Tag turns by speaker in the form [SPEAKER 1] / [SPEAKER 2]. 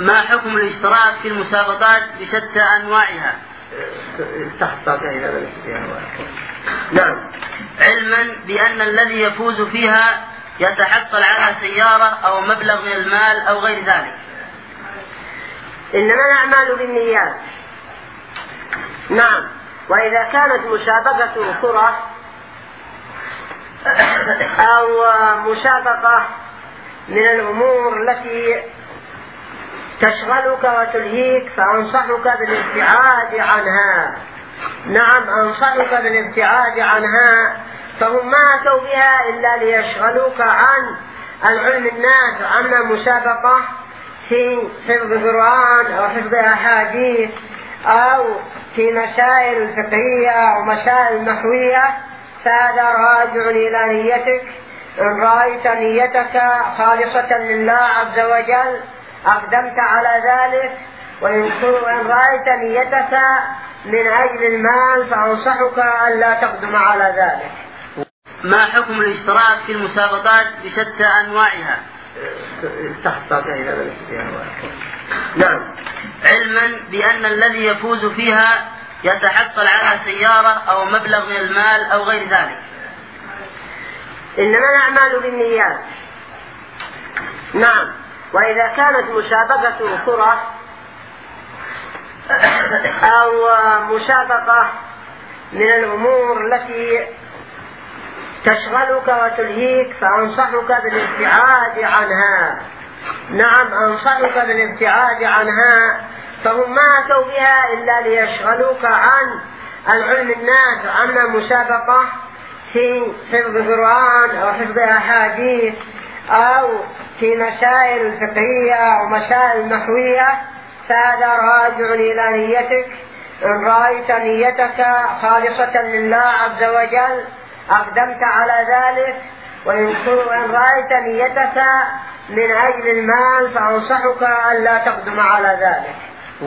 [SPEAKER 1] ما حكم الاشتراك في المسابقات بشتى أنواعها؟
[SPEAKER 2] نعم.
[SPEAKER 1] علما بأن الذي يفوز فيها يتحصل على سيارة أو مبلغ من المال أو غير ذلك.
[SPEAKER 2] إنما الأعمال بالنيات. نعم. وإذا كانت مسابقة كرة أو مسابقة من الأمور التي تشغلك وتلهيك فأنصحك بالابتعاد عنها. نعم، أنصحك بالابتعاد عنها، فهم ما أتوا بها إلا ليشغلوك عن العلم الناس. أما مسابقة في حفظ القرآن أو حفظ أحاديث أو في مسائل فقهية أو مسائل نحوية فهذا راجع إلى نيتك. إن رأيت نيتك خالصة لله عز وجل أقدمت على ذلك، وإن رأيت نيتك من أجل المال فأنصحك ألا تقدم على ذلك.
[SPEAKER 1] ما حكم الاشتراك في المسابقات بشتى أنواعها؟
[SPEAKER 2] نعم.
[SPEAKER 1] علما بأن الذي يفوز فيها يتحصل على سيارة أو مبلغ من المال أو غير ذلك.
[SPEAKER 2] إنما الأعمال بالنيات. نعم. وإذا كانت مسابقة كرة أو مسابقة من الأمور التي تشغلك وتلهيك فأنصحك بالابتعاد عنها. نعم، أنصحك بالابتعاد عنها، فهم ما أتوا بها إلا ليشغلوك عن العلم الناس. أما مسابقة في حفظ القرآن أو حفظ أحاديث أو في مسائل فقهية أو مسائل نحوية فهذا راجع إلى نيتك. إن رأيت نيتك خالصة لله عز وجل أقدمت على ذلك، وإن رأيت نيتك من أجل المال فأنصحك ألا تقدم على ذلك.